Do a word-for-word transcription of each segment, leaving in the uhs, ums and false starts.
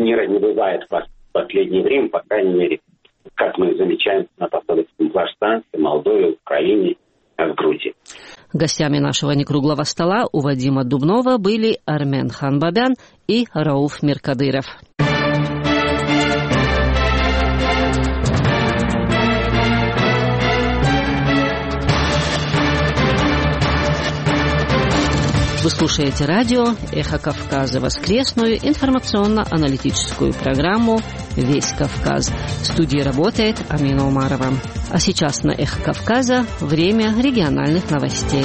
мира не бывает в последнее время, по крайней мере, как мы замечаем на постсоветском пространстве, Молдове, Украине, в Грузии. Гостями нашего некруглого стола у Вадима Дубнова были Армен Ханбабян и Рауф Миркадыров. Вы слушаете радио «Эхо Кавказа», воскресную информационно-аналитическую программу «Весь Кавказ». В студии работает Амина Умарова. А сейчас на «Эхо Кавказа» время региональных новостей.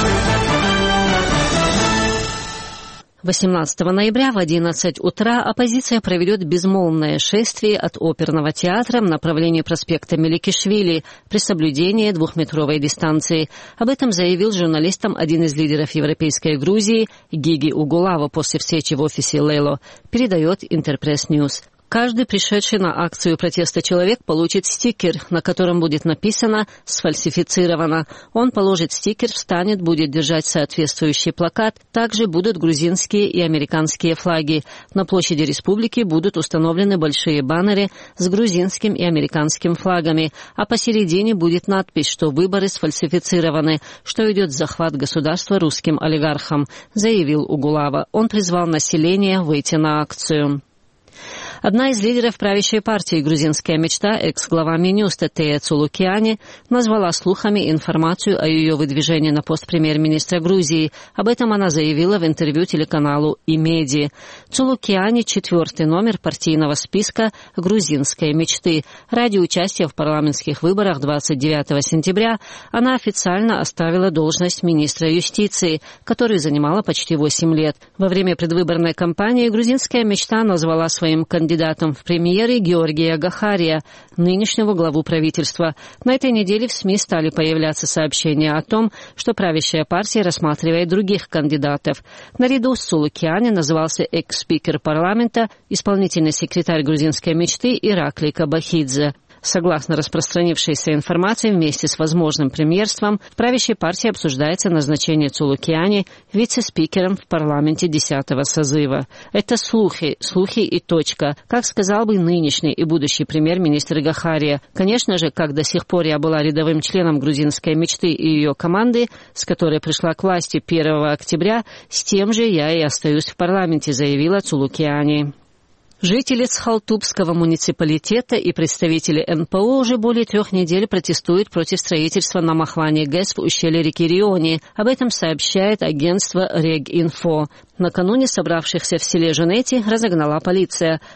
восемнадцатого ноября в одиннадцать утра оппозиция проведет безмолвное шествие от оперного театра в направлении проспекта Меликишвили при соблюдении двухметровой дистанции. Об этом заявил журналистам один из лидеров Европейской Грузии Гиги Угулава после встречи в офисе Лейло, передает Интерпресс Ньюс. Каждый пришедший на акцию протеста человек получит стикер, на котором будет написано «Сфальсифицировано». Он положит стикер, встанет, будет держать соответствующий плакат. Также будут грузинские и американские флаги. На площади республики будут установлены большие баннеры с грузинским и американским флагами, а посередине будет надпись, что выборы сфальсифицированы, что идет захват государства русским олигархам, заявил Угулава. Он призвал население выйти на акцию. Одна из лидеров правящей партии «Грузинская мечта», экс-глава Минюста Тея Цулукиани, назвала слухами информацию о ее выдвижении на пост премьер-министра Грузии. Об этом она заявила в интервью телеканалу «Имеди». Цулукиани – четвертый номер партийного списка «Грузинской мечты». Ради участия в парламентских выборах двадцать девятого сентября она официально оставила должность министра юстиции, которую занимала почти восемь лет. Во время предвыборной кампании «Грузинская мечта» назвала своим кандидатом Кандидатом в премьеры Георгия Гахария, нынешнего главу правительства. На этой неделе в СМИ стали появляться сообщения о том, что правящая партия рассматривает других кандидатов. Наряду с Цулукиани назывался экс-спикер парламента, исполнительный секретарь грузинской мечты Ираклий Кабахидзе. Согласно распространившейся информации, вместе с возможным премьерством в правящей партии обсуждается назначение Цулукиани вице-спикером в парламенте десятого созыва. Это слухи, слухи и точка, как сказал бы нынешний и будущий премьер-министр Гахария. Конечно же, как до сих пор я была рядовым членом грузинской мечты и ее команды, с которой пришла к власти первого октября, с тем же я и остаюсь в парламенте, заявила Цулукиани. Жители Цхалтубского муниципалитета и представители эн пэ о уже более трех недель протестуют против строительства на Махлане ГЭС в ущелье реки Риони. Об этом сообщает агентство Регинфо. Накануне собравшихся в селе Женети разогнала полиция.